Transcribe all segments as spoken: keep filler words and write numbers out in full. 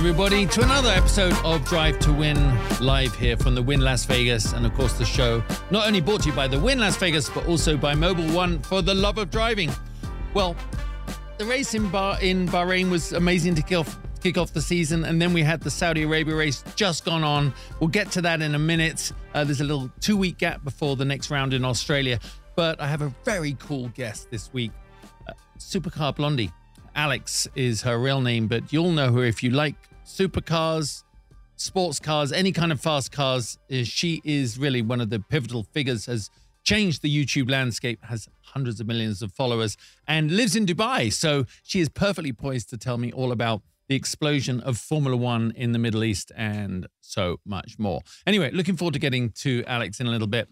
everybody, to another episode of Drive to Win, live here from the Wynn Las Vegas. And of course, the show not only brought to you by the Wynn Las Vegas, but also by Mobil One for the love of driving. Well, the race in, Bah- in Bahrain was amazing to kick off, kick off the season. And then we had the Saudi Arabia race just gone on. We'll get to that in a minute. Uh, there's a little two-week gap before the next round in Australia. But I have a very cool guest this week, uh, Supercar Blondie. Alex is her real name, but you'll know her if you like supercars, sports cars, any kind of fast cars. She is really one of the pivotal figures, has changed the YouTube landscape, has hundreds of millions of followers, and lives in Dubai. So she is perfectly poised to tell me all about the explosion of Formula One in the Middle East and so much more. Anyway, looking forward to getting to Alex in a little bit.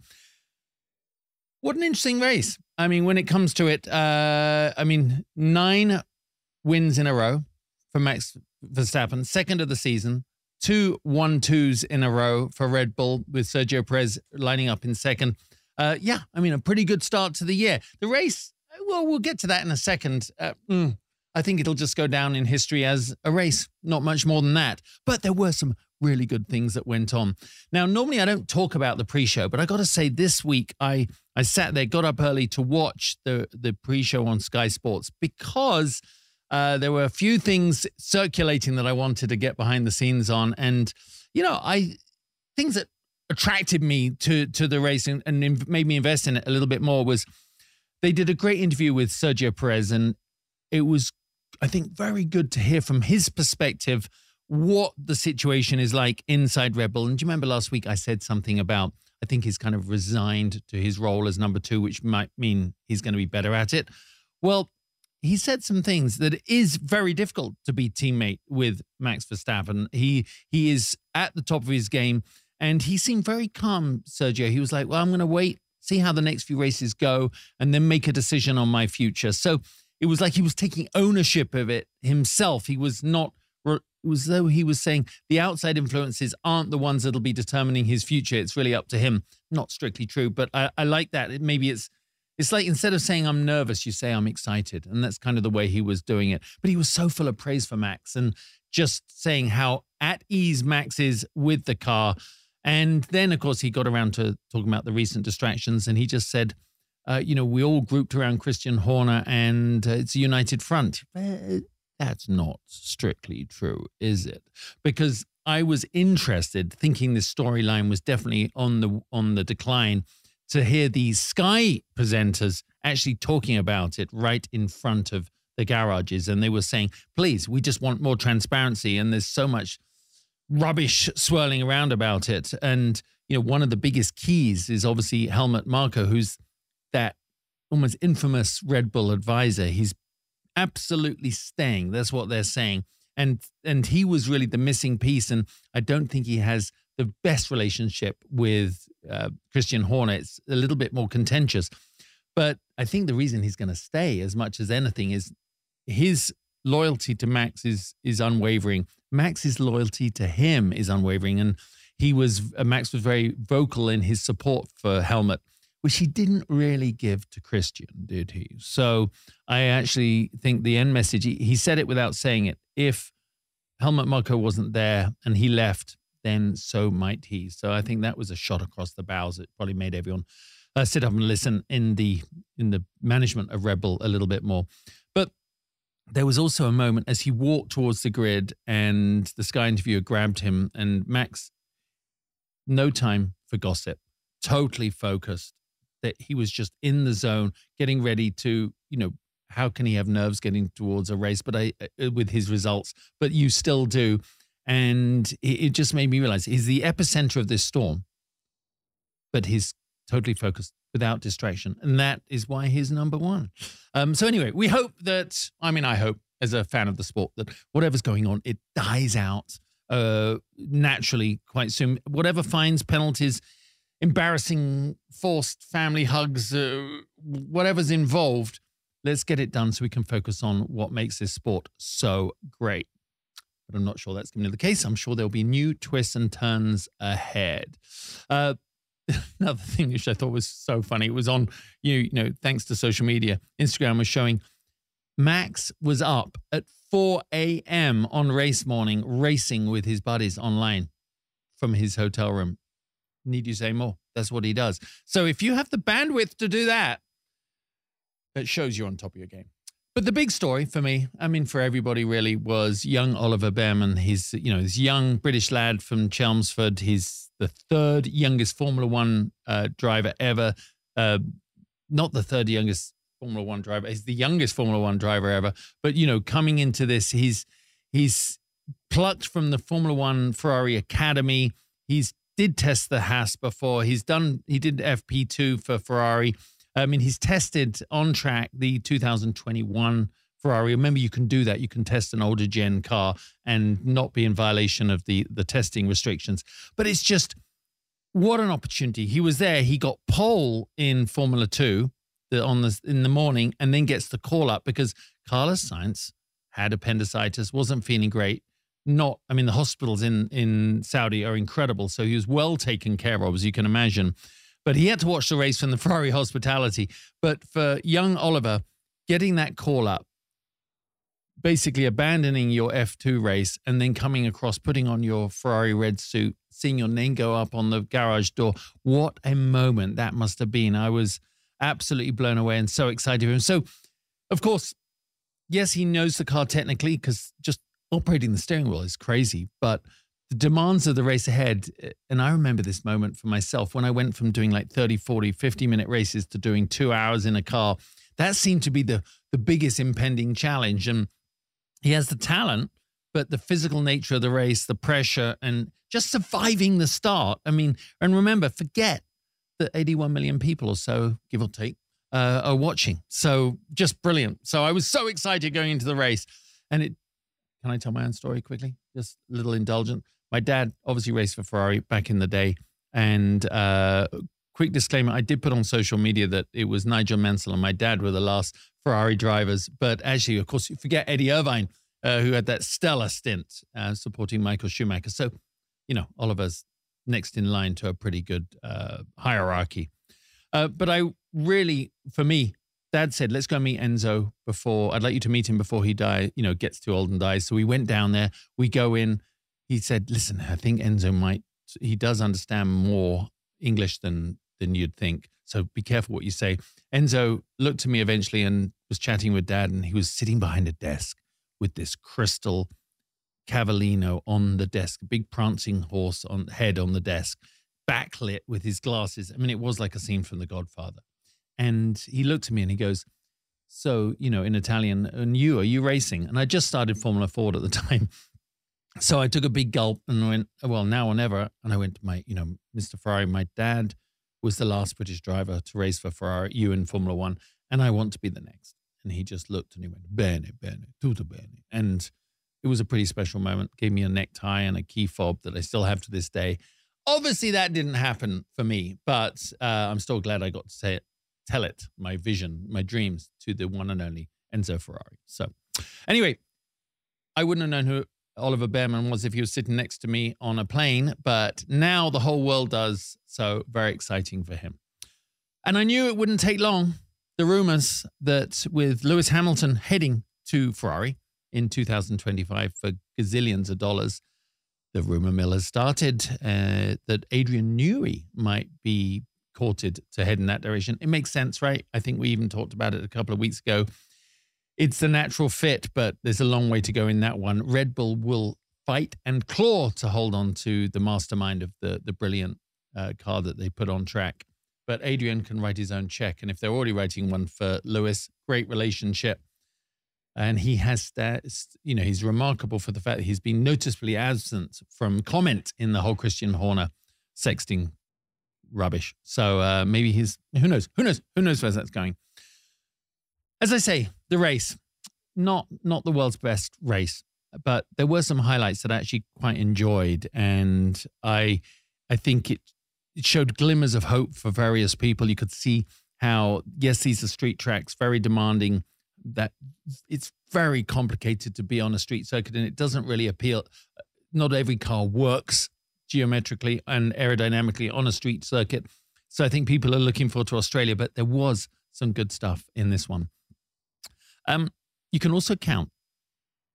What an interesting race. I mean, when it comes to it, uh, I mean, nine wins in a row for Max Verstappen, second of the season, two one-twos in a row for Red Bull with Sergio Perez lining up in second. Uh, yeah, I mean, a pretty good start to the year. The race, well, we'll get to that in a second. Uh, mm, I think it'll just go down in history as a race, not much more than that. But there were some really good things that went on. Now, normally I don't talk about the pre-show, but I got to say this week I I sat there, got up early to watch the, the pre-show on Sky Sports because Uh, there were a few things circulating that I wanted to get behind the scenes on. And, you know, I things that attracted me to, to the race and, and made me invest in it a little bit more was they did a great interview with Sergio Perez. And it was, I think, very good to hear from his perspective what the situation is like inside Red Bull. And do you remember last week I said something about, I think he's kind of resigned to his role as number two, which might mean he's going to be better at it. Well, he said some things that it is very difficult to be teammate with Max Verstappen. He he is at the top of his game, and he seemed very calm, Sergio. He was like, well, I'm going to wait, see how the next few races go, and then make a decision on my future. So it was like he was taking ownership of it himself. He was not, it was as though he was saying the outside influences aren't the ones that'll be determining his future. It's really up to him. Not strictly true, but I, I like that. It, maybe it's, It's like instead of saying I'm nervous, you say I'm excited. And that's kind of the way he was doing it. But he was so full of praise for Max and just saying how at ease Max is with the car. And then, of course, he got around to talking about the recent distractions. And he just said, uh, you know, we all grouped around Christian Horner and uh, it's a united front. But that's not strictly true, is it? Because I was interested, thinking this storyline was definitely on the on the decline, to hear these Sky presenters actually talking about it right in front of the garages. And they were saying, please, we just want more transparency. And there's so much rubbish swirling around about it. And, you know, one of the biggest keys is obviously Helmut Marko, who's that almost infamous Red Bull advisor. He's absolutely staying. That's what they're saying. And, and he was really the missing piece. And I don't think he has the best relationship with uh, Christian Horner. It's a little bit more contentious. But I think the reason he's going to stay as much as anything is his loyalty to Max is is unwavering. Max's loyalty to him is unwavering. And he was, uh, Max was very vocal in his support for Helmut, which he didn't really give to Christian, did he? So I actually think the end message, he, he said it without saying it. If Helmut Marko wasn't there and he left, then so might he. So I think that was a shot across the bows. It probably made everyone uh, sit up and listen in the in the management of Red Bull a little bit more. But there was also a moment as he walked towards the grid and the Sky interviewer grabbed him, and Max, no time for gossip, totally focused, that he was just in the zone, getting ready to, you know, how can he have nerves getting towards a race, but I uh, with his results, but you still do. And it just made me realize he's the epicenter of this storm, but he's totally focused without distraction. And that is why he's number one. Um, so anyway, we hope that, I mean, I hope as a fan of the sport that whatever's going on, it dies out uh, naturally quite soon. Whatever fines, penalties, embarrassing, forced family hugs, uh, whatever's involved, let's get it done so we can focus on what makes this sport so great. But I'm not sure that's going to be the case. I'm sure there'll be new twists and turns ahead. Uh, another thing which I thought was so funny, it was on, you know, thanks to social media, Instagram was showing Max was up at four a m on race morning, racing with his buddies online from his hotel room. Need you say more? That's what he does. So if you have the bandwidth to do that, it shows you're on top of your game. But the big story for me, I mean, for everybody really, was young Oliver Bearman. He's, you know, this young British lad from Chelmsford. He's the third youngest Formula One uh, driver ever. Uh, not the third youngest Formula One driver. He's the youngest Formula One driver ever. But, you know, coming into this, he's he's plucked from the Formula One Ferrari Academy. He's did test the Haas before. He's done, he did F P two for Ferrari. I mean, he's tested on track the two thousand twenty-one Ferrari. Remember, you can do that. You can test an older gen car and not be in violation of the, the testing restrictions. But it's just, what an opportunity. He was there. He got pole in Formula Two the, on the, in the morning, and then gets the call up because Carlos Sainz had appendicitis, wasn't feeling great. Not, I mean, the hospitals in, in Saudi are incredible. So he was well taken care of, as you can imagine. But he had to watch the race from the Ferrari hospitality. But for young Oliver, getting that call up, basically abandoning your F two race and then coming across, putting on your Ferrari red suit, seeing your name go up on the garage door, what a moment that must have been. I was absolutely blown away and so excited for him. So, of course, yes, he knows the car technically because just operating the steering wheel is crazy, but the demands of the race ahead, and I remember this moment for myself when I went from doing like thirty, forty, fifty minute races to doing two hours in a car. That seemed to be the, the biggest impending challenge. And he has the talent, but the physical nature of the race, the pressure, and just surviving the start. I mean, and remember, forget that eighty-one million people or so, give or take, uh, are watching. So just brilliant. So I was so excited going into the race. And it, can I tell my own story quickly? Just a little indulgent. My dad obviously raced for Ferrari back in the day. And uh, quick disclaimer, I did put on social media that it was Nigel Mansell and my dad were the last Ferrari drivers. But actually, of course, you forget Eddie Irvine, uh, who had that stellar stint uh, supporting Michael Schumacher. So, you know, Oliver's next in line to a pretty good uh, hierarchy. Uh, but I really, for me, Dad said, let's go meet Enzo before, I'd like you to meet him before he die, you know, gets too old and dies. So we went down there, we go in. He said, listen, I think Enzo might, he does understand more English than, than you'd think. So be careful what you say. Enzo looked to me eventually and was chatting with Dad, and he was sitting behind a desk with this crystal Cavallino on the desk, a big prancing horse on head on the desk, backlit with his glasses. I mean, it was like a scene from The Godfather. And he looked at me and he goes, so, you know, in Italian, and you, are you racing? And I just started Formula Ford at the time. So I took a big gulp and went, well, now or never. And I went to my, you know, Mister Ferrari, my dad was the last British driver to race for Ferrari, you in Formula One, and I want to be the next. And he just looked and he went, bene, bene, tutto bene. And it was a pretty special moment. Gave me a necktie and a key fob that I still have to this day. Obviously, that didn't happen for me, but uh, I'm still glad I got to say it, tell it, my vision, my dreams, to the one and only Enzo Ferrari. So anyway, I wouldn't have known who Oliver Bearman was if he was sitting next to me on a plane, but now the whole world does. So very exciting for him. And I knew it wouldn't take long. The rumors that with Lewis Hamilton heading to Ferrari in two thousand twenty-five for gazillions of dollars, the rumor mill has started uh, that Adrian Newey might be courted to head in that direction. It makes sense, right? I think we even talked about it a couple of weeks ago. It's the natural fit, but there's a long way to go in that one. Red Bull will fight and claw to hold on to the mastermind of the, the brilliant uh, car that they put on track. But Adrian can write his own check. And if they're already writing one for Lewis, great relationship. And he has that, you know, he's remarkable for the fact that he's been noticeably absent from comment in the whole Christian Horner sexting rubbish. So uh, maybe he's, who knows, who knows, who knows where that's going. As I say, the race, not not the world's best race, but there were some highlights that I actually quite enjoyed. And I I think it, it showed glimmers of hope for various people. You could see how, yes, these are street tracks, very demanding, that it's very complicated to be on a street circuit, and it doesn't really appeal. Not every car works geometrically and aerodynamically on a street circuit. So I think people are looking forward to Australia, but there was some good stuff in this one. Um, you can also count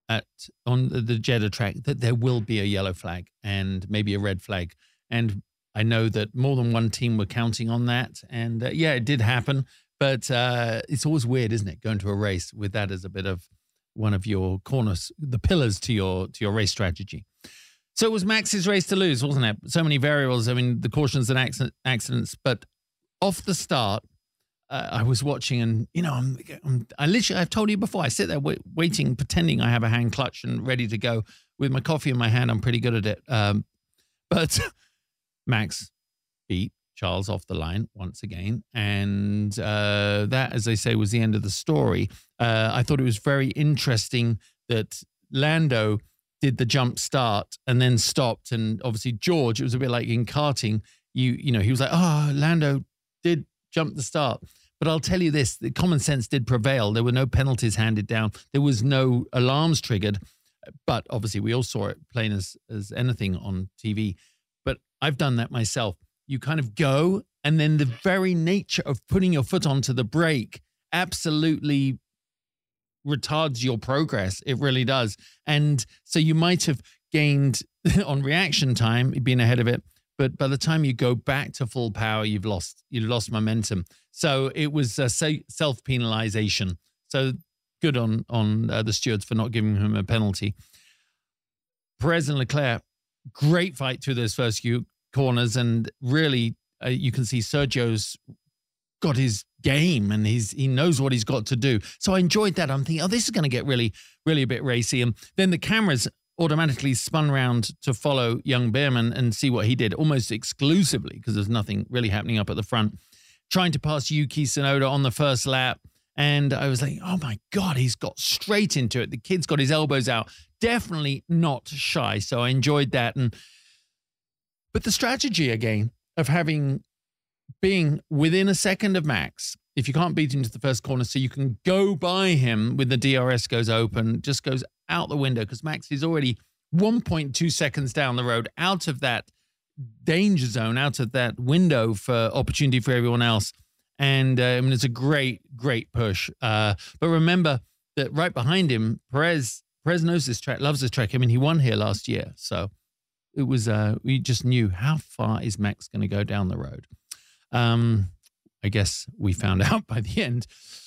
at on the Jeddah track that there will be a yellow flag and maybe a red flag. And I know that more than one team were counting on that. And uh, yeah, it did happen. But uh, it's always weird, isn't it, going to a race with that as a bit of one of your corners, the pillars to your to your race strategy. So it was Max's race to lose, wasn't it? So many variables. I mean, the cautions and accident, accidents. But off the start, uh, I was watching, and you know, I'm, I'm I literally, I've told you before, I sit there wait, waiting, pretending I have a hand clutch and ready to go with my coffee in my hand. I'm pretty good at it. Um, but Max beat Charles off the line once again. And uh, that, as they say, was the end of the story. Uh, I thought it was very interesting that Lando did the jump start and then stopped. And obviously George, it was a bit like in karting, you you know, he was like, oh, Lando did jump the start. But I'll tell you this, the common sense did prevail. There were no penalties handed down. There was no alarms triggered. But obviously we all saw it plain as, as anything on T V. But I've done that myself. You kind of go, and then the very nature of putting your foot onto the brake absolutely retards your progress. It really does. And so you might have gained on reaction time, being ahead of it, but by the time you go back to full power, you've lost you've lost momentum. So it was a self-penalization. So good on on uh, the stewards for not giving him a penalty. Perez and Leclerc, great fight through those first few corners, and really uh, you can see Sergio's got his game, and he's he knows what he's got to do. So I enjoyed that. I'm thinking, oh, this is going to get really, really a bit racy. And then the cameras automatically spun around to follow young Behrman and see what he did, almost exclusively, because there's nothing really happening up at the front, trying to pass Yuki Tsunoda on the first lap. And I was like, oh my God, he's got straight into it. The kid's got his elbows out, definitely not shy. So I enjoyed that. And but the strategy again of having being within a second of Max, if you can't beat him to the first corner, so you can go by him when the D R S goes open, just goes out the window, because Max is already one point two seconds down the road, out of that danger zone, out of that window for opportunity for everyone else. And uh, I mean, it's a great, great push. Uh, but remember that right behind him, Perez, Perez knows this track, loves this track. I mean, he won here last year. So it was, uh, we just knew how far is Max going to go down the road. Um, I guess we found out by the end.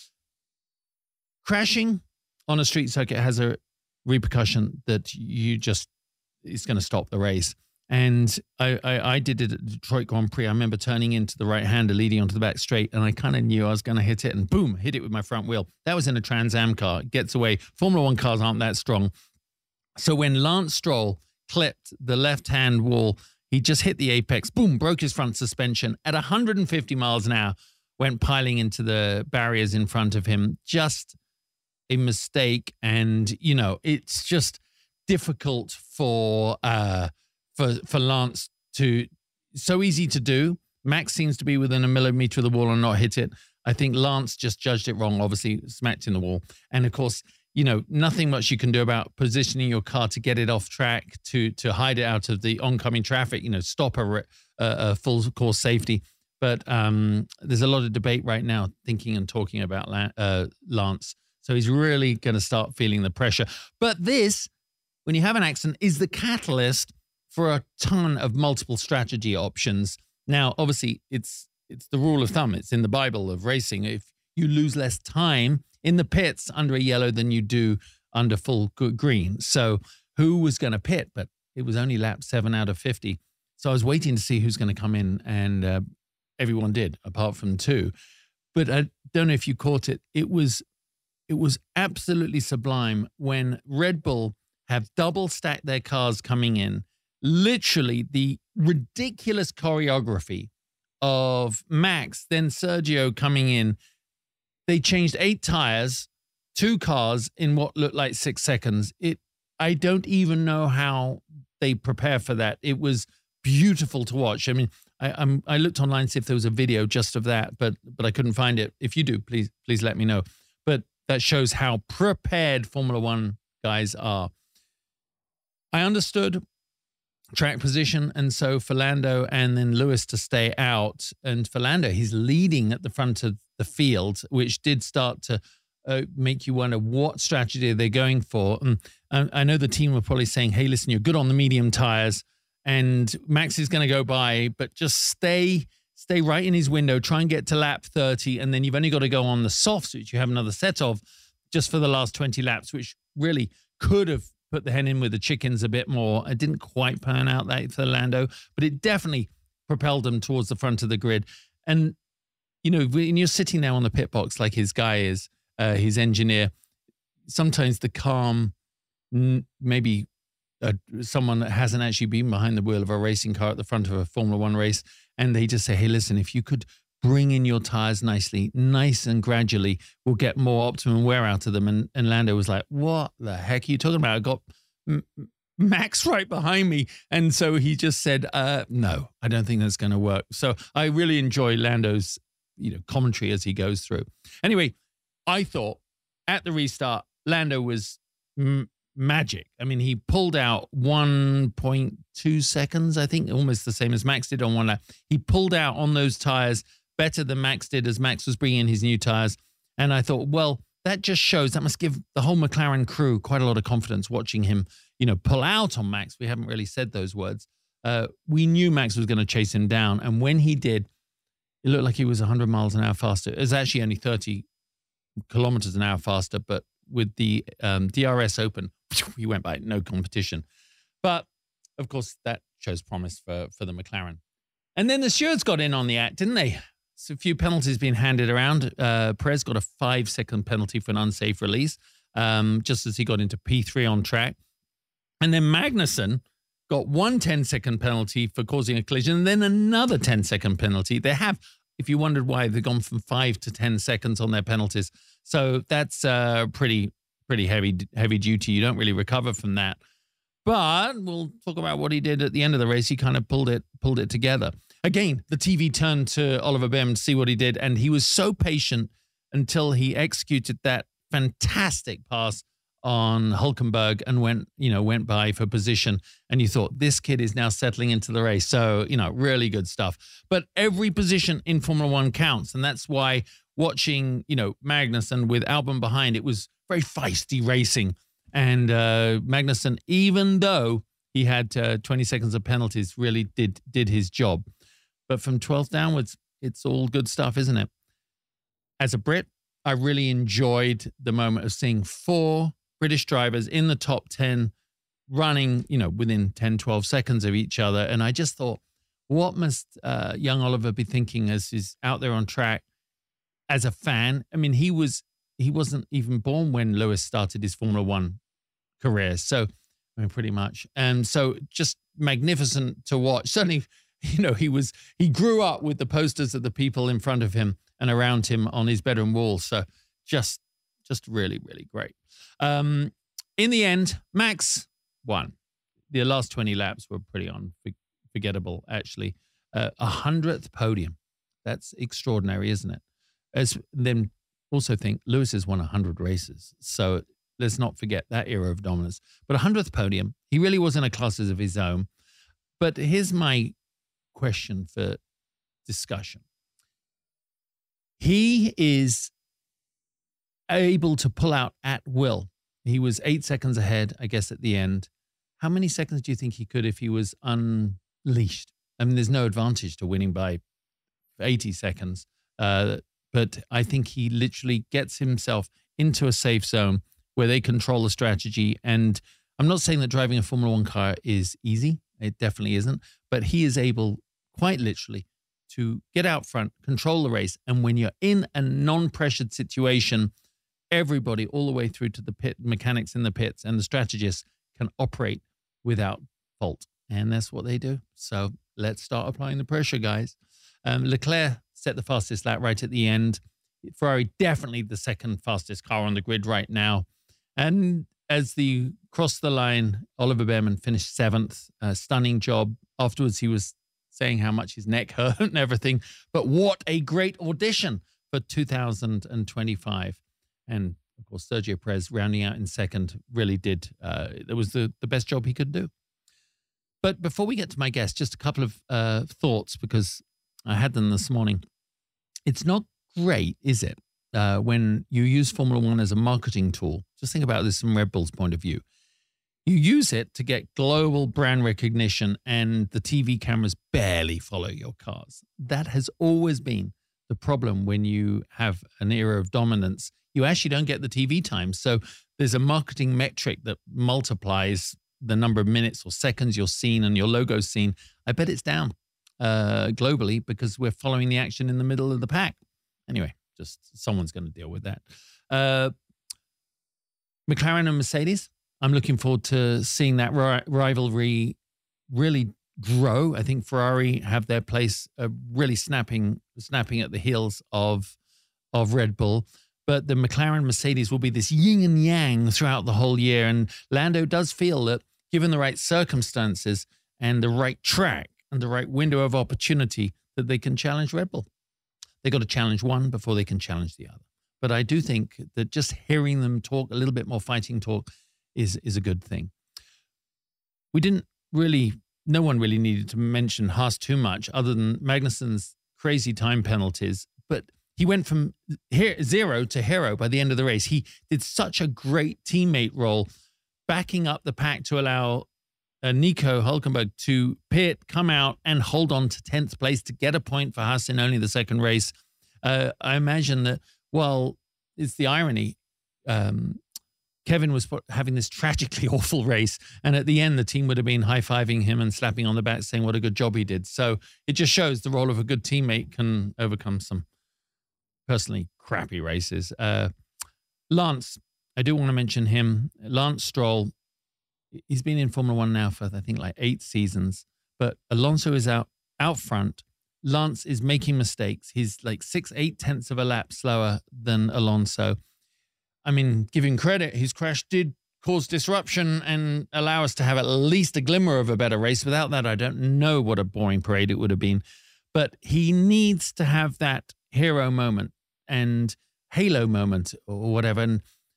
Crashing on a street circuit has a repercussion that you just, it's going to stop the race. And I, I, I did it at the Detroit Grand Prix. I remember turning into the right-hander leading onto the back straight, and I kind of knew I was going to hit it, and boom, hit it with my front wheel. That was in a Trans Am car. It gets away. Formula One cars aren't that strong. So when Lance Stroll clipped the left-hand wall, he just hit the apex, boom, broke his front suspension at one hundred fifty miles an hour, went piling into the barriers in front of him. Just a mistake. And, you know, it's just difficult for uh, for for Lance to, so easy to do. Max seems to be within a millimeter of the wall and not hit it. I think Lance just judged it wrong, obviously smacked in the wall. And of course, you know, nothing much you can do about positioning your car to get it off track, to to hide it out of the oncoming traffic, you know, stop a, a, a full course safety. But um, there's a lot of debate right now thinking and talking about uh, Lance. So he's really going to start feeling the pressure. But this, when you have an accident, is the catalyst for a ton of multiple strategy options. Now, obviously, it's it's the rule of thumb. It's in the Bible of racing. If you lose less time in the pits under a yellow than you do under full green. So who was going to pit? But it was only lap seven out of fifty. So I was waiting to see who's going to come in, and uh, everyone did, apart from two. But I don't know if you caught it. It was, it was absolutely sublime when Red Bull have double stacked their cars coming in. Literally the ridiculous choreography of Max, then Sergio coming in. They changed eight tires, two cars in what looked like six seconds. It, I don't even know how they prepare for that. It was beautiful to watch. I mean, I, I'm, I looked online to see if there was a video just of that, but but I couldn't find it. If you do, please please let me know. But that shows how prepared Formula One guys are. I understood track position, and so for Lando and then Lewis to stay out. And for Lando, he's leading at the front of the field, which did start to uh, make you wonder what strategy they're going for. And, and I know the team were probably saying, hey, listen, you're good on the medium tires and Max is going to go by, but just stay stay right in his window, try and get to lap thirty, and then you've only got to go on the softs, which you have another set of, just for the last twenty laps, which really could have put the hen in with the chickens a bit more. It didn't quite pan out that for Lando, but it definitely propelled them towards the front of the grid. And, you know, when you're sitting there on the pit box like his guy is, uh, his engineer, sometimes the calm, maybe uh, someone that hasn't actually been behind the wheel of a racing car at the front of a Formula One race, and they just say, hey, listen, if you could bring in your tires nicely, nice and gradually, we'll get more optimum wear out of them. And, and Lando was like, what the heck are you talking about? I got M Max right behind me. And so he just said, uh, no, I don't think that's going to work. So I really enjoy Lando's, you know, commentary as he goes through. Anyway, I thought at the restart, Lando was m magic. I mean, he pulled out one point two seconds, I think, almost the same as Max did on one lap. He pulled out on those tires better than Max did as Max was bringing in his new tires. And I thought, well, that just shows, that must give the whole McLaren crew quite a lot of confidence watching him, you know, pull out on Max. We haven't really said those words. Uh, we knew Max was going to chase him down. And when he did, it looked like he was one hundred miles an hour faster. It was actually only thirty kilometers an hour faster, but with the um, D R S open, he went by, no competition. But of course, that shows promise for, for the McLaren. And then the stewards got in on the act, didn't they? So a few penalties being handed around. Uh, Perez got a five second penalty for an unsafe release, um, just as he got into P three on track. And then Magnussen got one ten second penalty for causing a collision, and then another ten second penalty. They have, if you wondered why, they've gone from five to ten seconds on their penalties. So that's uh, pretty, pretty heavy, heavy duty. You don't really recover from that. But we'll talk about what he did at the end of the race. He kind of pulled it, pulled it together. Again, the T V turned to Oliver Behm to see what he did, and he was so patient until he executed that fantastic pass on Hulkenberg and went, you know, went by for position. And you thought, this kid is now settling into the race. So, you know, really good stuff. But every position in Formula One counts, and that's why watching, you know, Magnussen with Albon behind, it was very feisty racing. And uh, Magnussen, even though he had uh, twenty seconds of penalties, really did did his job. But from twelfth downwards, it's all good stuff, isn't it? As a Brit, I really enjoyed the moment of seeing four British drivers in the top ten running, you know, within ten, twelve seconds of each other. And I just thought, what must uh, young Oliver be thinking as he's out there on track as a fan? I mean, he was, he wasn't even born when Lewis started his Formula One career. So, I mean, pretty much. And so just magnificent to watch. Certainly, you know, he was, he grew up with the posters of the people in front of him and around him on his bedroom wall. So just, just really, really great. Um, in the end, Max won. The last twenty laps were pretty unforgettable, actually. Uh, a hundredth podium. That's extraordinary, isn't it? As then also think Lewis has won a hundred races. So let's not forget that era of dominance. But a hundredth podium, he really was in a class of his own. But here's my question for discussion. He is able to pull out at will. He was eight seconds ahead, I guess, at the end. How many seconds do you think he could if he was unleashed? I mean, there's no advantage to winning by eighty seconds. Uh, but I think he literally gets himself into a safe zone where they control the strategy. And I'm not saying that driving a Formula One car is easy. It definitely isn't. But he is able, quite literally, to get out front, control the race. And when you're in a non-pressured situation, everybody all the way through to the pit mechanics in the pits and the strategists can operate without fault. And that's what they do. So let's start applying the pressure, guys. Um, Leclerc set the fastest lap right at the end. Ferrari definitely the second fastest car on the grid right now. And as the crossed the line, Oliver Behrman finished seventh. Uh, stunning job. Afterwards, he was saying how much his neck hurt and everything. But what a great audition for two thousand twenty-five. And, of course, Sergio Perez rounding out in second really did. Uh, it was the, the best job he could do. But before we get to my guest, just a couple of uh, thoughts, because I had them this morning. It's not great, is it, uh, when you use Formula One as a marketing tool, just think about this from Red Bull's point of view. You use it to get global brand recognition, and the T V cameras barely follow your cars. That has always been the problem when you have an era of dominance. You actually don't get the T V time. So there's a marketing metric that multiplies the number of minutes or seconds you're seen and your logo's seen. I bet it's down uh, globally because we're following the action in the middle of the pack. Anyway, just someone's going to deal with that. Uh, McLaren and Mercedes. I'm looking forward to seeing that ri rivalry really grow. I think Ferrari have their place uh, really snapping snapping at the heels of, of Red Bull. But the McLaren Mercedes will be this yin and yang throughout the whole year. And Lando does feel that given the right circumstances and the right track and the right window of opportunity, that they can challenge Red Bull. They got to challenge one before they can challenge the other. But I do think that just hearing them talk a little bit more fighting talk is, is a good thing. We didn't really, no one really needed to mention Haas too much other than Magnussen's crazy time penalties. But he went from zero to hero by the end of the race. He did such a great teammate role, backing up the pack to allow uh, Nico Hülkenberg to pit, come out, and hold on to tenth place to get a point for Haas in only the second race. Uh, I imagine that, well, it's the irony. Um, Kevin was having this tragically awful race, and at the end, the team would have been high-fiving him and slapping on the back, saying what a good job he did. So it just shows the role of a good teammate can overcome some personally crappy races. Uh, Lance, I do want to mention him. Lance Stroll, he's been in Formula One now for, I think, like eight seasons, but Alonso is out, out front. Lance is making mistakes. He's like six, eight tenths of a lap slower than Alonso. I mean, give him credit, his crash did cause disruption and allow us to have at least a glimmer of a better race. Without that, I don't know what a boring parade it would have been. But he needs to have that hero moment and halo moment or whatever. And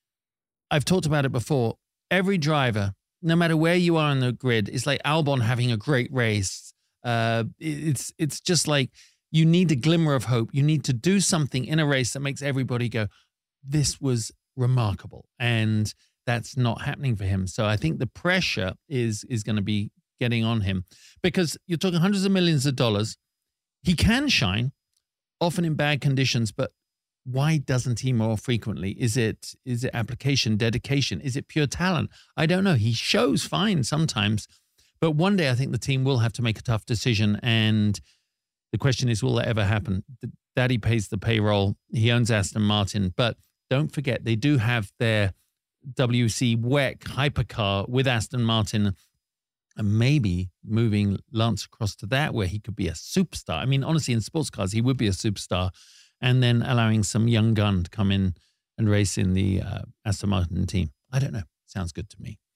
I've talked about it before. Every driver, no matter where you are on the grid, it's like Albon having a great race. Uh, it's, it's just like you need a glimmer of hope. You need to do something in a race that makes everybody go, this was remarkable. And that's not happening for him. So I think the pressure is, is going to be getting on him because you're talking hundreds of millions of dollars. He can shine, often in bad conditions, but why doesn't he more frequently? Is it, is it application, dedication? Is it pure talent? I don't know. He shows fine sometimes, but one day I think the team will have to make a tough decision. And the question is, will that ever happen? Daddy pays the payroll. He owns Aston Martin, but don't forget, they do have their W C W E C hypercar with Aston Martin, and maybe moving Lance across to that where he could be a superstar. I mean, honestly, in sports cars, he would be a superstar, and then allowing some young gun to come in and race in the uh, Aston Martin team. I don't know. Sounds good to me.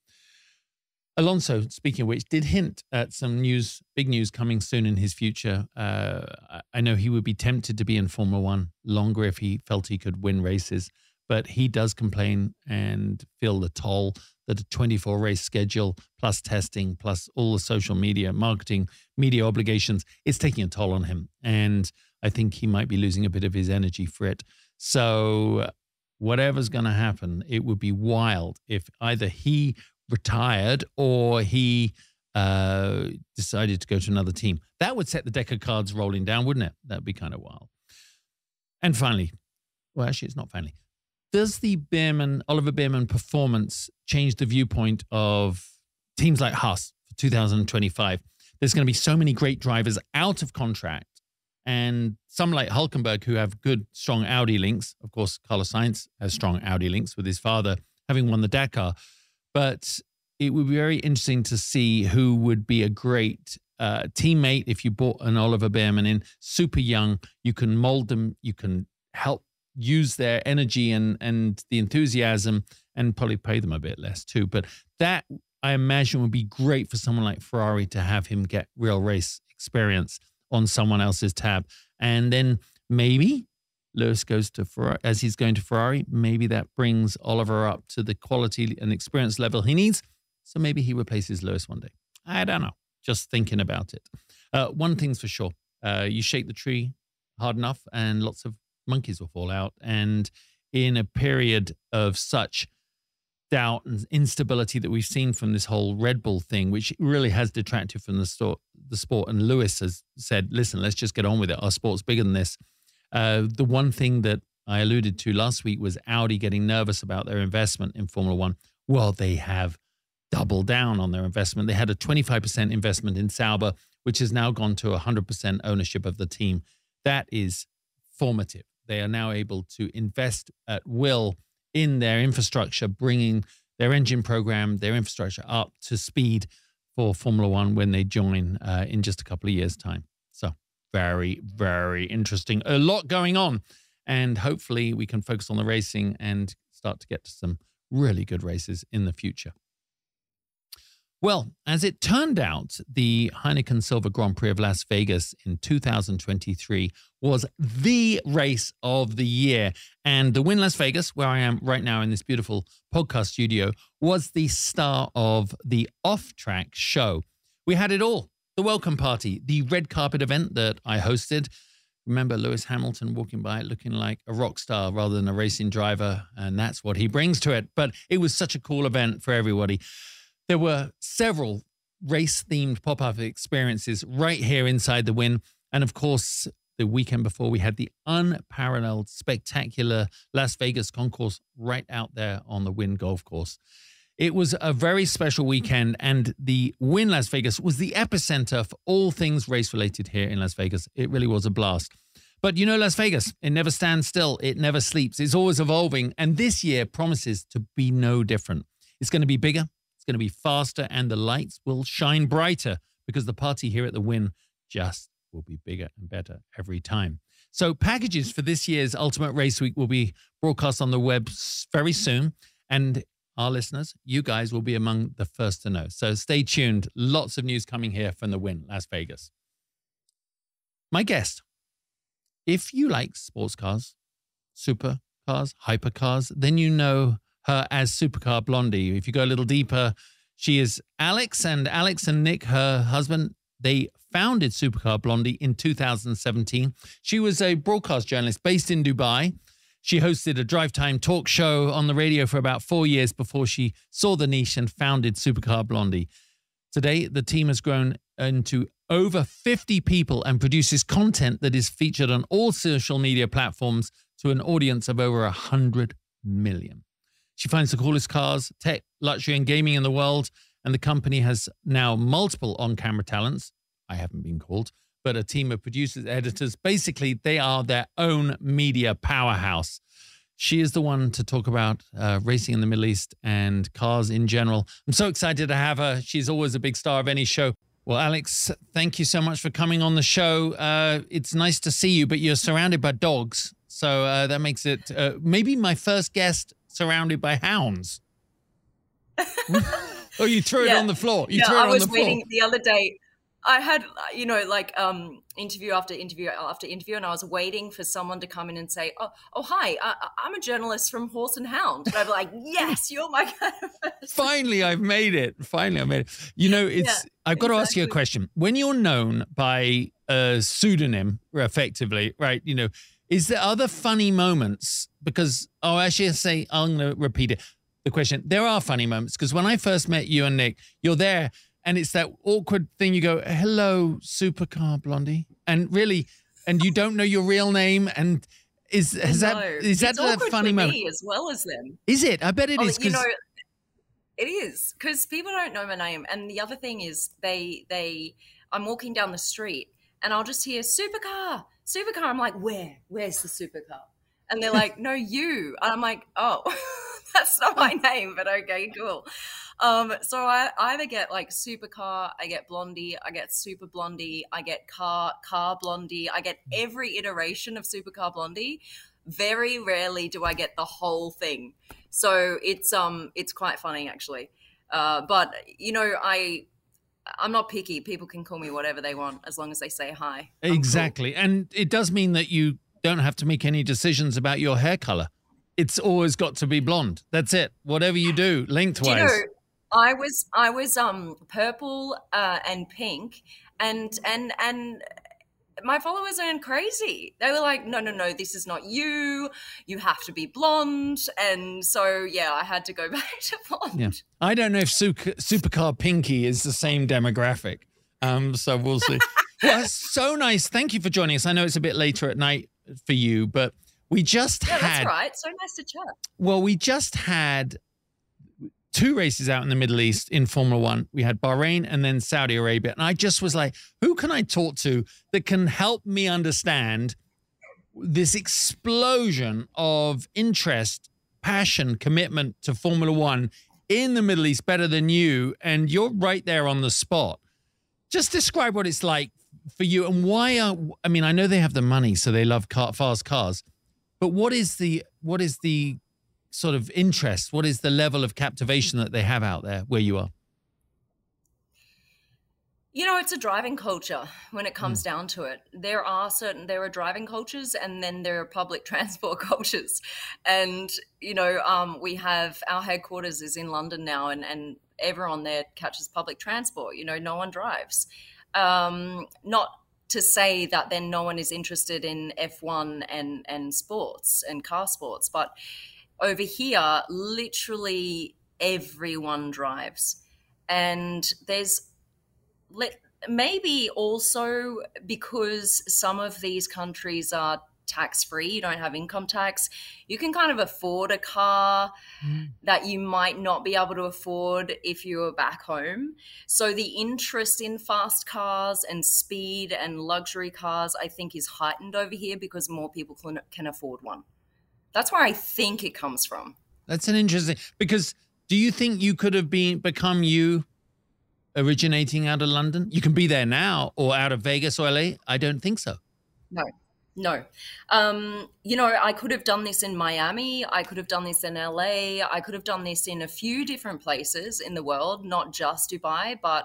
Alonso, speaking of which, did hint at some news, big news coming soon in his future. Uh, I know he would be tempted to be in Formula One longer if he felt he could win races, but he does complain and feel the toll that a twenty-four race schedule plus testing plus all the social media, marketing, media obligations, it's taking a toll on him. And I think he might be losing a bit of his energy for it. So whatever's going to happen, it would be wild if either he retired or he uh, decided to go to another team. That would set the deck of cards rolling down, wouldn't it? That'd be kind of wild. And finally, well, actually, it's not finally. Does the Beerman, Oliver Beerman performance change the viewpoint of teams like Haas for two thousand twenty-five? There's going to be so many great drivers out of contract, and some like Hülkenberg who have good, strong Audi links. Of course, Carlos Sainz has strong Audi links with his father having won the Dakar. But it would be very interesting to see who would be a great uh, teammate if you brought an Oliver Beerman in. Super young, you can mold them, you can help use their energy and, and the enthusiasm and probably pay them a bit less too. But that, I imagine, would be great for someone like Ferrari to have him get real race experience on someone else's tab. And then maybe Lewis goes to Ferrari, as he's going to Ferrari, maybe that brings Oliver up to the quality and experience level he needs. So maybe he replaces Lewis one day. I don't know. Just thinking about it. Uh, one thing's for sure. Uh, you shake the tree hard enough and lots of monkeys will fall out. And in a period of such doubt and instability that we've seen from this whole Red Bull thing, which really has detracted from the, sto- the sport. And Lewis has said, listen, let's just get on with it. Our sport's bigger than this. Uh, the one thing that I alluded to last week was Audi getting nervous about their investment in Formula One. Well, they have doubled down on their investment. They had a twenty-five percent investment in Sauber, which has now gone to one hundred percent ownership of the team. That is formative. They are now able to invest at will in their infrastructure, bringing their engine program, their infrastructure up to speed for Formula One when they join uh, in just a couple of years' time. So very, very interesting. A lot going on. And hopefully we can focus on the racing and start to get to some really good races in the future. Well, as it turned out, the Heineken Silver Grand Prix of Las Vegas in two thousand twenty-three was the race of the year. And the Win Las Vegas, where I am right now in this beautiful podcast studio, was the star of the off-track show. We had it all. The welcome party, the red carpet event that I hosted. Remember Lewis Hamilton walking by looking like a rock star rather than a racing driver, and that's what he brings to it. But it was such a cool event for everybody. There were several race-themed pop-up experiences right here inside the Win. And of course, the weekend before, we had the unparalleled, spectacular Las Vegas concourse right out there on the Win golf course. It was a very special weekend, and the Win Las Vegas was the epicenter for all things race-related here in Las Vegas. It really was a blast. But you know Las Vegas, it never stands still. It never sleeps. It's always evolving. And this year promises to be no different. It's going to be bigger. It's going to be faster, and the lights will shine brighter because the party here at the Win just will be bigger and better every time. So packages for this year's Ultimate Race Week will be broadcast on the web very soon. And our listeners, you guys will be among the first to know. So stay tuned. Lots of news coming here from the Win Las Vegas. My guest, if you like sports cars, supercars, hypercars, then you know her as Supercar Blondie. If you go a little deeper, she is Alex, and Alex and Nick, her husband, they founded Supercar Blondie in two thousand seventeen. She was a broadcast journalist based in Dubai. She hosted a drive time talk show on the radio for about four years before she saw the niche and founded Supercar Blondie. Today, the team has grown into over fifty people and produces content that is featured on all social media platforms to an audience of over one hundred million. She finds the coolest cars, tech, luxury, and gaming in the world, and the company has now multiple on-camera talents. I haven't been called, but a team of producers, editors. Basically, they are their own media powerhouse. She is the one to talk about uh, racing in the Middle East and cars in general. I'm so excited to have her. She's always a big star of any show. Well, Alex, thank you so much for coming on the show. Uh, it's nice to see you, but you're surrounded by dogs. So uh, that makes it uh, maybe my first guest surrounded by hounds. Oh, you threw yeah. it on the floor. You yeah, threw it I on was the floor. waiting the other day. I had, you know, like um, interview after interview after interview, and I was waiting for someone to come in and say, oh, oh hi, I, I'm a journalist from Horse and Hound. And I'd be like, yes, you're my kind of person. Finally, I've made it. Finally, I made it. You know, it's. Yeah, I've got exactly. to ask you a question. When you're known by a pseudonym, effectively, right, you know, is there other funny moments? Because, oh, actually, I say, I'm going to repeat it. The question, there are funny moments, because when I first met you and Nick, you're there, and it's that awkward thing. You go, hello, Supercar Blondie. And really, and you don't know your real name. And is, is that, is that a funny moment? Me as well as them. Is it? I bet it oh, is. You know, it is, because people don't know my name. And the other thing is they, they, I'm walking down the street and I'll just hear supercar, supercar. I'm like, where? Where's the supercar? And they're like, no, you. And I'm like, oh, that's not my name, but okay, cool. Um, so I, I either get like supercar, I get Blondie, I get super Blondie, I get car, car Blondie, I get every iteration of Supercar Blondie. Very rarely do I get the whole thing. So it's um it's quite funny actually. Uh, but you know, I I'm not picky. People can call me whatever they want as long as they say hi. I'm exactly. Cool. And it does mean that you don't have to make any decisions about your hair color. It's always got to be blonde. That's it. Whatever you do, lengthwise. Do you know, I was I was um purple uh, and pink, and and and my followers went crazy. They were like, no, no, no, this is not you. You have to be blonde. And so, yeah, I had to go back to blonde. Yeah. I don't know if super, Supercar Pinky is the same demographic. Um, so we'll see. Well, it's so nice. Thank you for joining us. I know it's a bit later at night for you, but we just yeah, had... that's right. So nice to chat. Well, we just had two races out in the Middle East in Formula One. We had Bahrain and then Saudi Arabia. And I just was like, who can I talk to that can help me understand this explosion of interest, passion, commitment to Formula One in the Middle East better than you? And you're right there on the spot. Just describe what it's like for you and why are, I mean, I know they have the money, so they love car, fast cars, but what is the, what is the sort of interest? What is the level of captivation that they have out there where you are? You know, it's a driving culture when it comes mm. down to it. There are certain, there are driving cultures and then there are public transport cultures. And, you know, um, we have, our headquarters is in London now and, and everyone there catches public transport. You know, no one drives. Um, not to say that then no one is interested in F one and, and sports and car sports, but over here, literally everyone drives. And there's maybe also because some of these countries are tax-free, you don't have income tax, you can kind of afford a car mm. that you might not be able to afford if you were back home. So the interest in fast cars and speed and luxury cars, I think, is heightened over here because more people can, can afford one. That's where I think it comes from. That's an interesting, because do you think you could have been become you originating out of London? You can be there now or out of Vegas or L A? I don't think so. No, no. Um, you know, I could have done this in Miami. I could have done this in L A. I could have done this in a few different places in the world, not just Dubai, but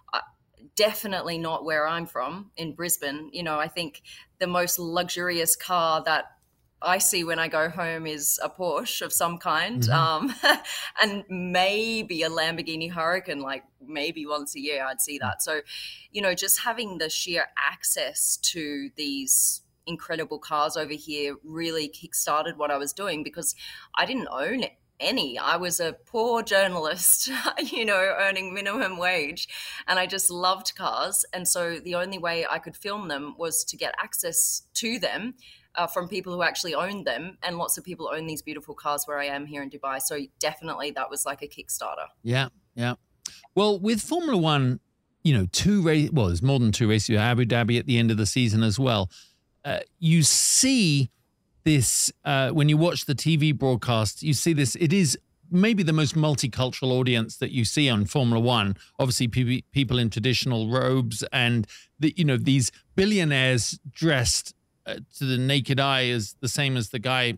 definitely not where I'm from in Brisbane. You know, I think the most luxurious car that I see when I go home is a Porsche of some kind, mm-hmm. um, and maybe a Lamborghini Huracan, like maybe once a year I'd see that. So, you know, just having the sheer access to these incredible cars over here really kickstarted what I was doing because I didn't own any. I was a poor journalist, you know, earning minimum wage, and I just loved cars. And so the only way I could film them was to get access to them Uh, from people who actually owned them, and lots of people own these beautiful cars where I am here in Dubai. So definitely that was like a Kickstarter. Yeah, yeah. Well, with Formula One, you know, two race. Well, there's more than two races. Abu Dhabi at the end of the season as well. Uh, you see this uh, when you watch the T V broadcast. You see this. It is maybe the most multicultural audience that you see on Formula One. Obviously, pe- people in traditional robes, and the you know these billionaires dressed Uh, to the naked eye is the same as the guy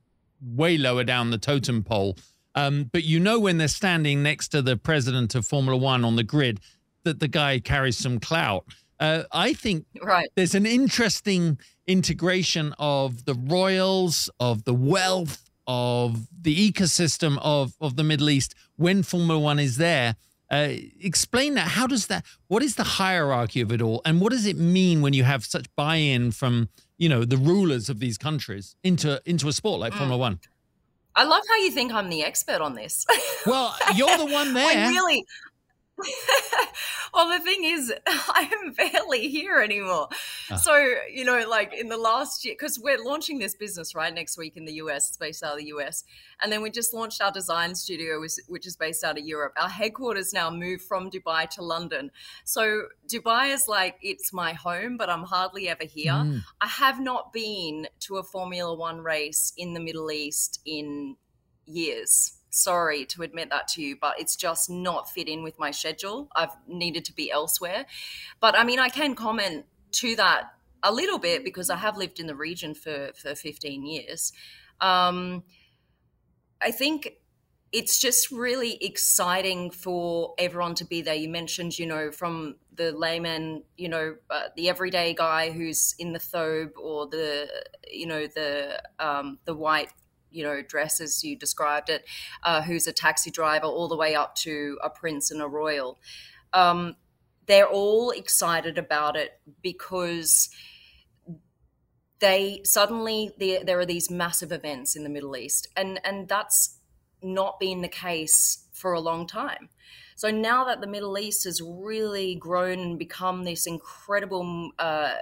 way lower down the totem pole. Um, but you know when they're standing next to the president of Formula One on the grid that the guy carries some clout. Uh, I think right. there's an interesting integration of the royals, of the wealth, of the ecosystem of, of the Middle East when Formula One is there. Uh, explain that. How does that, what is the hierarchy of it all? And what does it mean when you have such buy-in from, you know, the rulers of these countries into, into a sport like mm. Formula One? I love how you think I'm the expert on this. Well, you're the one there. I really, well, the thing is, I am barely here anymore. Ah. So, you know, like in the last year, because we're launching this business, right, next week in the U S. It's based out of the U S. And then we just launched our design studio, which is based out of Europe. Our headquarters now moved from Dubai to London. So Dubai is like, it's my home, but I'm hardly ever here. Mm. I have not been to a Formula One race in the Middle East in years. Sorry to admit that to you, but it's just not fit in with my schedule. I've needed to be elsewhere. But I mean, I can comment to that a little bit because I have lived in the region for, for fifteen years. Um, I think it's just really exciting for everyone to be there. You mentioned, you know, from the layman, you know, uh, the everyday guy who's in the thobe or the, you know, the um, the white, you know, dress as you described it, uh, who's a taxi driver, all the way up to a prince and a royal. Um, they're all excited about it because they suddenly there, there are these massive events in the Middle East, and and that's not been the case for a long time. So now that the Middle East has really grown and become this incredible uh,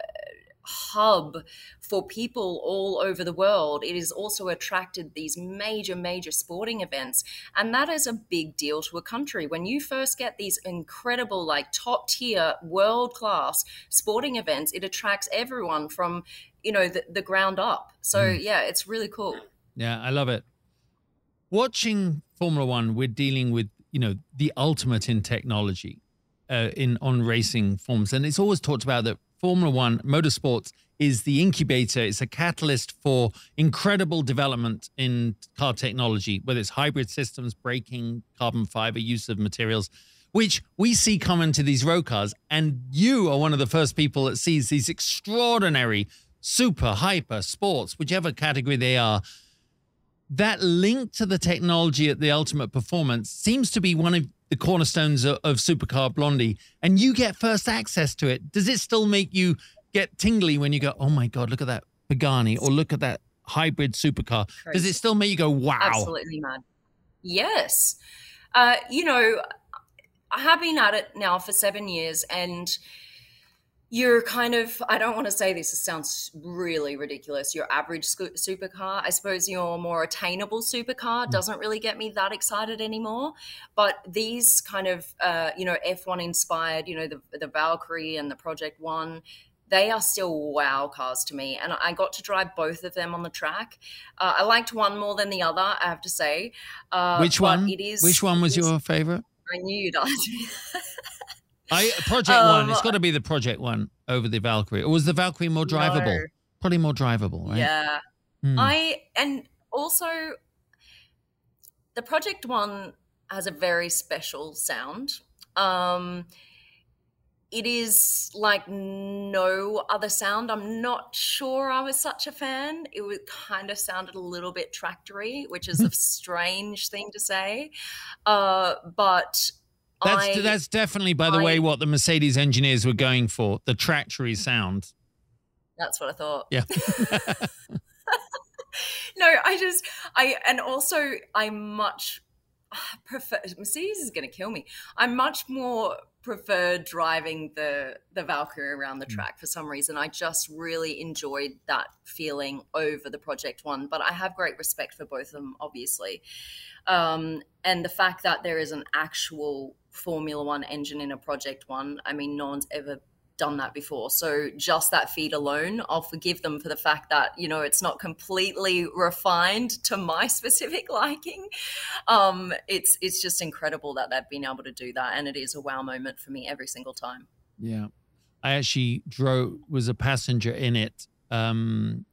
hub for people all over the world, it has also attracted these major, major sporting events. And that is a big deal to a country. When you first get these incredible, like top tier, world class sporting events, it attracts everyone from, you know, the, the ground up. So mm. yeah, it's really cool. Yeah, I love it. Watching Formula One, we're dealing with, you know, the ultimate in technology uh, in on racing forms. And it's always talked about that Formula One motorsports is the incubator. It's a catalyst for incredible development in car technology, whether it's hybrid systems, braking, carbon fiber, use of materials, which we see common to these road cars. And you are one of the first people that sees these extraordinary, super, hyper sports, whichever category they are. That link to the technology at the ultimate performance seems to be one of the cornerstones of, of Supercar Blondie, and you get first access to it. Does it still make you get tingly when you go, oh my God, look at that Pagani, or look at that hybrid supercar? Crazy. Does it still make you go, wow? Absolutely, man. Yes. Uh, you know, I have been at it now for seven years, and you're kind of, I don't want to say this, it sounds really ridiculous, your average supercar. I suppose your more attainable supercar doesn't really get me that excited anymore. But these kind of, uh, you know, F one inspired, you know, the, the Valkyrie and the Project One, they are still wow cars to me. And I got to drive both of them on the track. Uh, I liked one more than the other, I have to say. Uh, Which one? It is, Which one was your favorite? I knew you'd ask me. I, Project um, One, it's got to be the Project One over the Valkyrie. Or was the Valkyrie more drivable? No. Probably more drivable, right? Yeah. Hmm. I, and also the Project One has a very special sound. Um, it is like no other sound. I'm not sure I was such a fan. It would kind of sounded a little bit tractory, which is a strange thing to say. Uh, but That's I, that's definitely, by the I, way, what the Mercedes engineers were going for, the tractory sound. That's what I thought. Yeah. No, I just, I, and also I much prefer, Mercedes is going to kill me. I much more prefer driving the, the Valkyrie around the track for some reason. I just really enjoyed that feeling over the Project One, but I have great respect for both of them, obviously. Um, and the fact that there is an actual Formula One engine in a Project One, I mean, no one's ever done that before. So just that feat alone, I'll forgive them for the fact that, you know, it's not completely refined to my specific liking. Um, it's it's just incredible that they've been able to do that. And it is a wow moment for me every single time. Yeah. I actually drove, was a passenger in it. Um,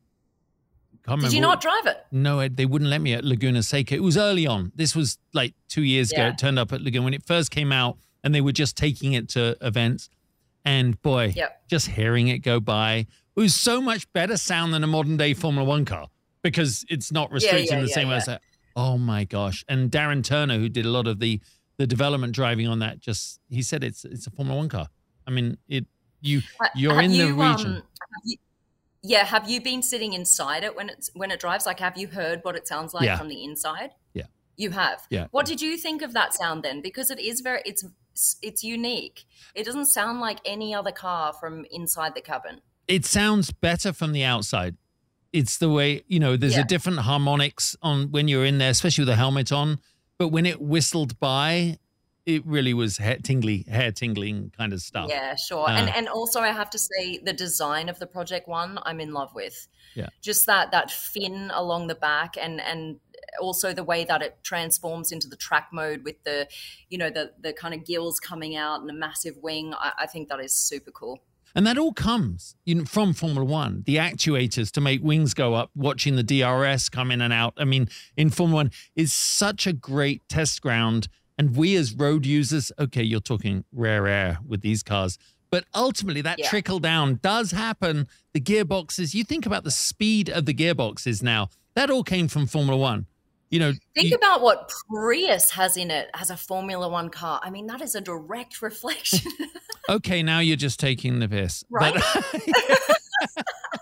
can't Did you not drive it? No, they wouldn't let me at Laguna Seca. It was early on. This was like two years ago. Yeah. It turned up at Laguna when it first came out, and they were just taking it to events. And boy, yep. just hearing it go by, it was so much better sound than a modern day Formula One car because it's not restricted yeah, yeah, in the yeah, same yeah. way as that. Oh my gosh. And Darren Turner, who did a lot of the, the development driving on that, just, he said it's, it's a Formula One car. I mean, it, you, you're have in you, the region. Um, have you, yeah. Have you been sitting inside it when it's, when it drives? Like, have you heard what it sounds like yeah. from the inside? Yeah. You have. Yeah. What did you think of that sound then? Because it is very, it's, it's unique. It doesn't sound like any other car from inside the cabin. It sounds better from the outside. It's the way, you know, there's yeah. a different harmonics on when you're in there, especially with the helmet on. But when it whistled by, it really was hair tingly, hair tingling kind of stuff. Yeah, sure. Uh, and and also I have to say the design of the Project One, I'm in love with. Yeah. Just that that fin along the back, and and also the way that it transforms into the track mode with the, you know, the the kind of gills coming out and a massive wing. I, I think that is super cool. And that all comes you know, from Formula One, the actuators to make wings go up, watching the D R S come in and out. I mean, in Formula One, is such a great test ground. And we as road users, okay, you're talking rare air with these cars, but ultimately that yeah. trickle down does happen. The gearboxes, you think about the speed of the gearboxes now, that all came from Formula One. You know, think you, about what Prius has in it as a Formula One car. I mean, that is a direct reflection. Okay, now you're just taking the piss. Right? But,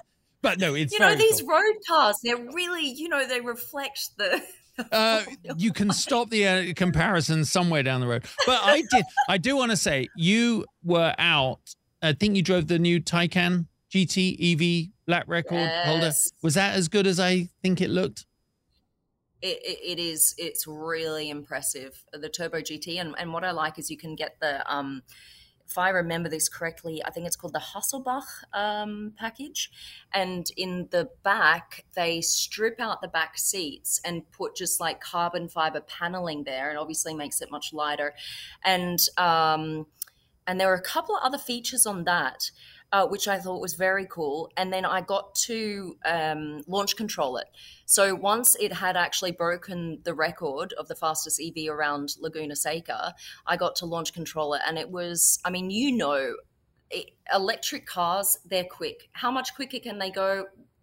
But no, it's you know, very these cool. road cars, they're really, you know, they reflect the... Uh, you can stop the uh, comparison somewhere down the road. But I did, I do want to say, you were out, I think you drove the new Taycan G T E V lap record Yes. holder. Was that as good as I think it looked? It, it, it is. It's really impressive, the Turbo G T. And, and what I like is you can get the, um, if I remember this correctly, I think it's called the Hasselbach um, package. And in the back, they strip out the back seats and put just like carbon fiber paneling there, and obviously makes it much lighter. And um, and there were a couple of other features on that, uh, which I thought was very cool. And then I got to um, launch control it. So once it had actually broken the record of the fastest E V around Laguna Seca, I got to launch control it. And it was, I mean, you know, it, electric cars, they're quick. How much quicker can they go?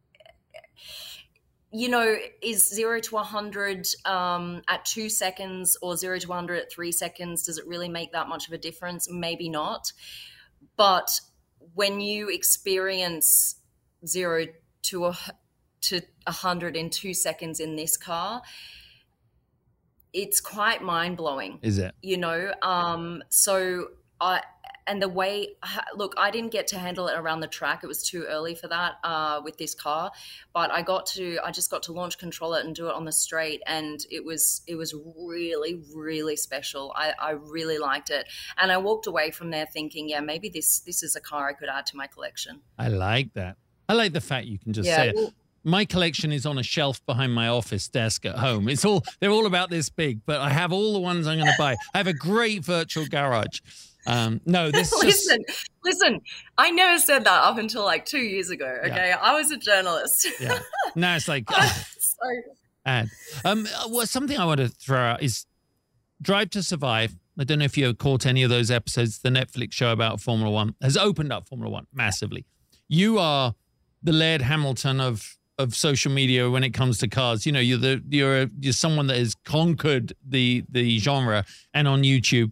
You know, is zero to one hundred um, at two seconds or zero to one hundred at three seconds? Does it really make that much of a difference? Maybe not. But when you experience zero to a to one hundred in two seconds in this car, it's quite mind-blowing. Is it? You know, um, so I, and the way, look, I didn't get to handle it around the track. It was too early for that uh, with this car, but I got to, I just got to launch control it and do it on the straight. And it was, it was really, really special. I, I really liked it. And I walked away from there thinking, yeah, maybe this, this is a car I could add to my collection. I like that. I like the fact you can just Yeah, say it. well, My collection is on a shelf behind my office desk at home. It's all, they're all about this big, but I have all the ones I'm going to buy. I have a great virtual garage. Um, no, this listen, just, listen, I never said that up until like two years ago. Okay. Yeah. I was a journalist. yeah. Now it's like, so, ad. Um, well, something I want to throw out is Drive to Survive. I don't know if you caught any of those episodes. The Netflix show about Formula One has opened up Formula One massively. You are the Laird Hamilton of of social media when it comes to cars. You know, you're the you're a, you're someone that has conquered the the genre, and on YouTube.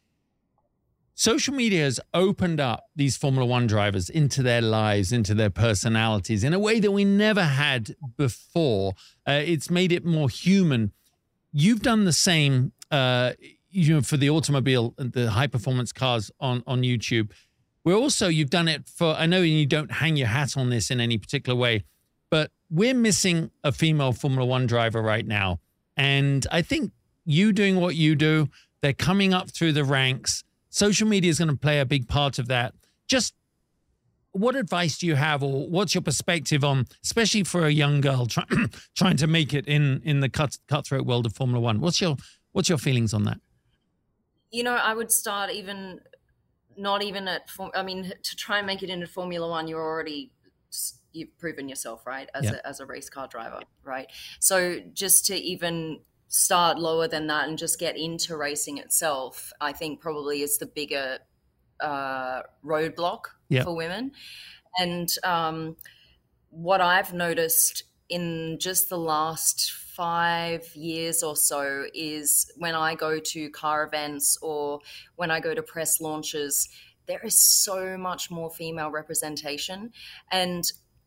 Social media has opened up these Formula One drivers into their lives, into their personalities in a way that we never had before. Uh, it's made it more human. You've done the same, uh, you know, for the automobile, the high performance cars on, on YouTube. We're also, you've done it for, I know you don't hang your hat on this in any particular way, but we're missing a female Formula One driver right now. And I think you doing what you do, they're coming up through the ranks. Social media is going to play a big part of that. Just what advice do you have, or what's your perspective on, especially for a young girl try, trying to make it in in the cut, cutthroat world of Formula One? What's your what's your feelings on that? you know, I would start even not even at, I mean, to try and make it into Formula One, you're already, you've proven yourself, right? As yeah. a, as a race car driver, right? So just to even start lower than that and just get into racing itself, I think probably is the bigger uh, roadblock yeah. for women. And um, what I've noticed in just the last five years or so is when I go to car events or when I go to press launches, there is so much more female representation. And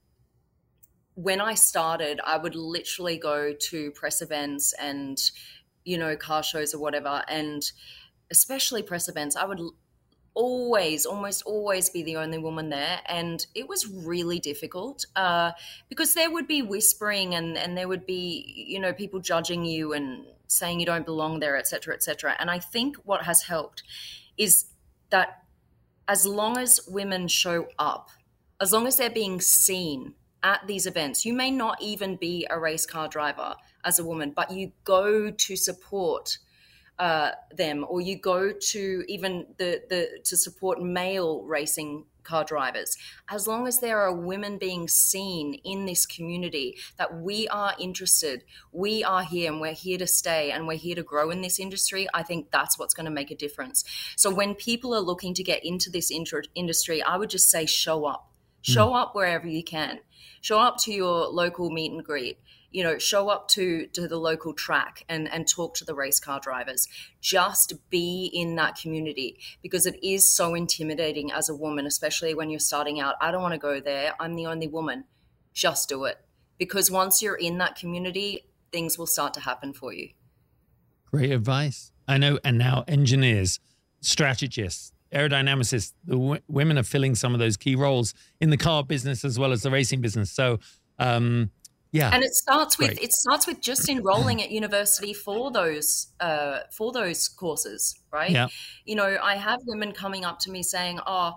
when I started, I would literally go to press events and, you know, car shows or whatever. And especially press events, I would always, almost always be the only woman there. And it was really difficult uh, because there would be whispering and, and there would be, you know, people judging you and saying you don't belong there, et cetera, et cetera. And I think what has helped is that as long as women show up, as long as they're being seen at these events, you may not even be a race car driver as a woman, but you go to support uh, them, or you go to even the, the to support male racing car drivers. As long as there are women being seen in this community, that we are interested, we are here and we're here to stay and we're here to grow in this industry, I think that's what's going to make a difference. So when people are looking to get into this industry, I would just say show up. Show mm. up wherever you can. Show up to your local meet and greet. You know, show up to, to the local track and, and talk to the race car drivers. Just be in that community, because it is so intimidating as a woman, especially when you're starting out. I don't want to go there. I'm the only woman. just do it. Because once you're in that community, things will start to happen for you. Great advice. I know. And now engineers, strategists, aerodynamicists, the w- women are filling some of those key roles in the car business as well as the racing business. So, um, yeah. And it starts with Great. it starts with just enrolling at university for those uh, for those courses, right? Yeah. You know, I have women coming up to me saying, "Oh,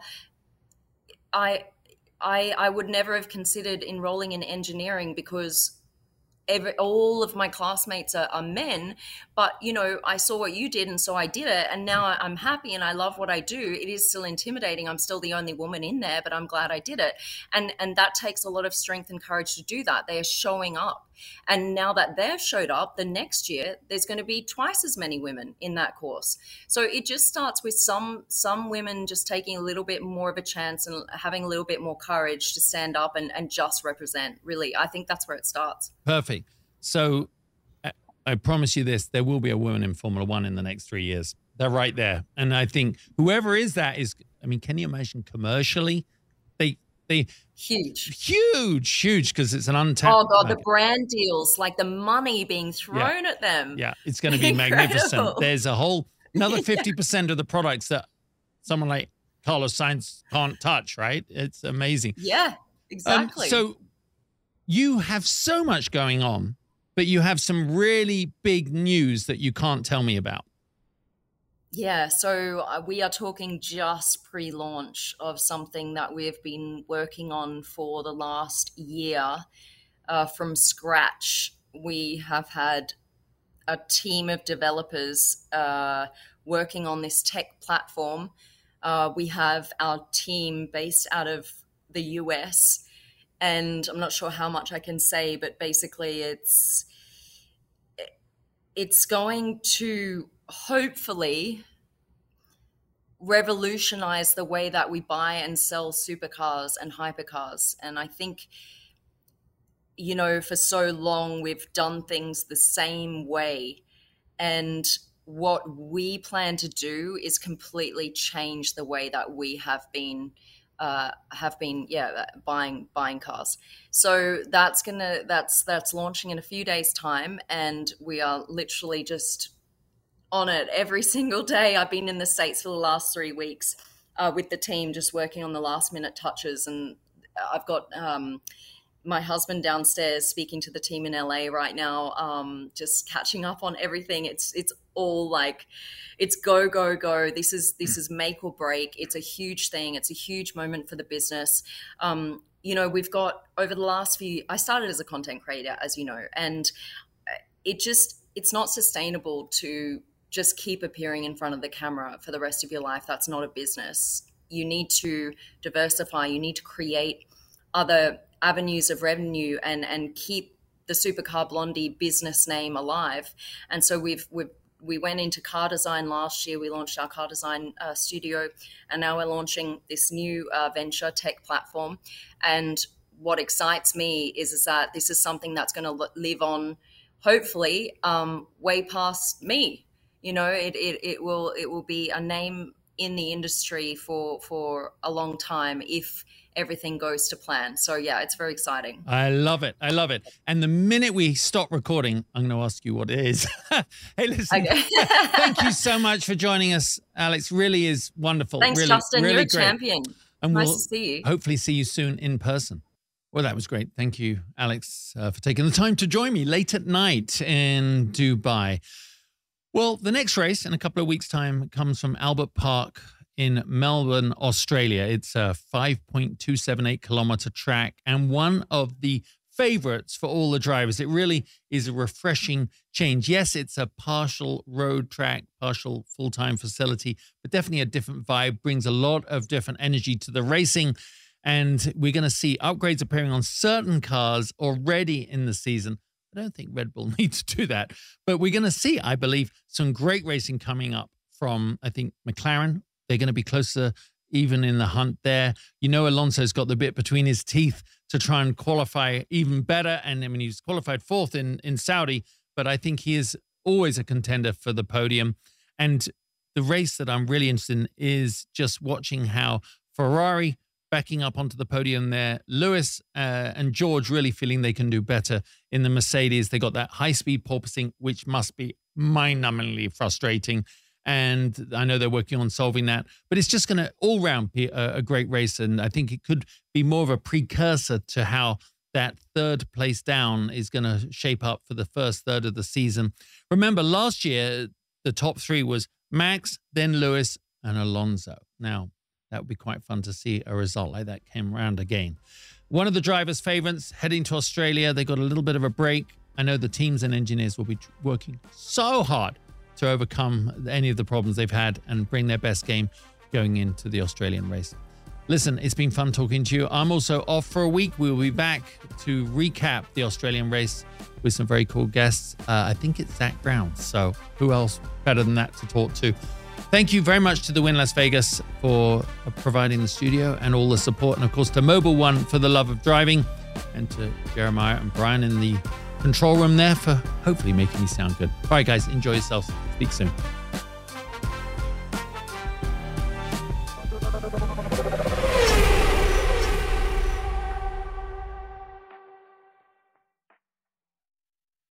I I I would never have considered enrolling in engineering because every, all of my classmates are, are men, but you know, I saw what you did and so I did it, and now I- I'm happy and I love what I do." It is still intimidating. I'm still the only woman in there, but I'm glad I did it. And and that takes a lot of strength and courage to do that. They are showing up. And now that they've showed up, the next year there's going to be twice as many women in that course. So it just starts with some some women just taking a little bit more of a chance and having a little bit more courage to stand up and, and just represent. Really, I think that's where it starts. Perfect. So I- I promise you this, there will be a woman in Formula One in the next three years. They're right there. And I think whoever is that is, I mean, can you imagine commercially? They, they, Huge. huge, huge, because it's an untapped. Oh God, the market. brand deals, like the money being thrown at them. Yeah, it's going to be Incredible. magnificent. There's a whole another fifty percent of the products that someone like Carlos Sainz can't touch, right? It's amazing. Yeah, exactly. Um, so you have so much going on, but you have some really big news that you can't tell me about. Yeah, so uh, we are talking just pre-launch of something that we've been working on for the last year uh, from scratch. We have had a team of developers uh, working on this tech platform. Uh, we have our team based out of the U S, and I'm not sure how much I can say, but basically it's it's going to hopefully revolutionize the way that we buy and sell supercars and hypercars. And I think, you know, for so long we've done things the same way. And what we plan to do is completely change the way that we have been uh, have been, yeah, buying buying cars. So that's gonna that's that's launching in a few days' time, and we are literally just on it every single day. I've been in the States for the last three weeks uh, with the team, just working on the last minute touches, and I've got um, my husband downstairs speaking to the team in L A right now, um, just catching up on everything. It's it's all like, it's go, go, go. This is this is make or break. It's a huge thing. It's a huge moment for the business. Um, you know, we've got over the last few, I started as a content creator, as you know, and it just, it's not sustainable to just keep appearing in front of the camera for the rest of your life. That's not a business. You need to diversify. You need to create other avenues of revenue and and keep the Supercar Blondie business name alive. And so we've we've we went into car design last year. We launched our car design uh, studio, and now we're launching this new uh, venture tech platform. And what excites me is is that this is something that's going to live on, hopefully, um, way past me. You know, it, it it will it will be a name in the industry for for a long time if everything goes to plan. So yeah, it's very exciting. I love it. I love it. And the minute we stop recording, I'm going to ask you what it is. Hey, listen, Okay. thank you so much for joining us, Alex. Really is wonderful. Thanks, really, Justin. really You're a great. champion. And Nice we'll to see you. hopefully see you soon in person. Well, that was great. Thank you, Alex, uh, for taking the time to join me late at night in Dubai. Well, the next race in a couple of weeks' time comes from Albert Park in Melbourne, Australia. It's a five point two seven eight kilometer track and one of the favorites for all the drivers. It really is a refreshing change. Yes, it's a partial road track, partial full-time facility, but definitely a different vibe, brings a lot of different energy to the racing. And we're going to see upgrades appearing on certain cars already in the season. I don't think Red Bull needs to do that, but we're going to see, I believe, some great racing coming up from, I think, McLaren. They're going to be closer even in the hunt there. You know, Alonso's got the bit between his teeth to try and qualify even better. And I mean, he's qualified fourth in, in Saudi, but I think he is always a contender for the podium. And the race that I'm really interested in is just watching how Ferrari backing up onto the podium there. Lewis uh, and George really feeling they can do better in the Mercedes. They got that high-speed porpoising, which must be mind-numbingly frustrating. And I know they're working on solving that. But it's just going to all-round be a, a great race. And I think it could be more of a precursor to how that third place down is going to shape up for the first third of the season. Remember, last year, the top three was Max, then Lewis, and Alonso. Now, that would be quite fun to see a result like that came around again. One of the drivers' favorites heading to Australia. They got a little bit of a break. I know the teams and engineers will be working so hard to overcome any of the problems they've had and bring their best game going into the Australian race. Listen, it's been fun talking to you. I'm also off for a week. We will be back to recap the Australian race with some very cool guests. Uh, I think it's Zach Brown. So who else better than that to talk to? Thank you very much to the Win Las Vegas for providing the studio and all the support. And of course, to Mobil One for the love of driving. And to Jeremiah and Brian in the control room there for hopefully making me sound good. All right, guys, enjoy yourselves. Speak soon.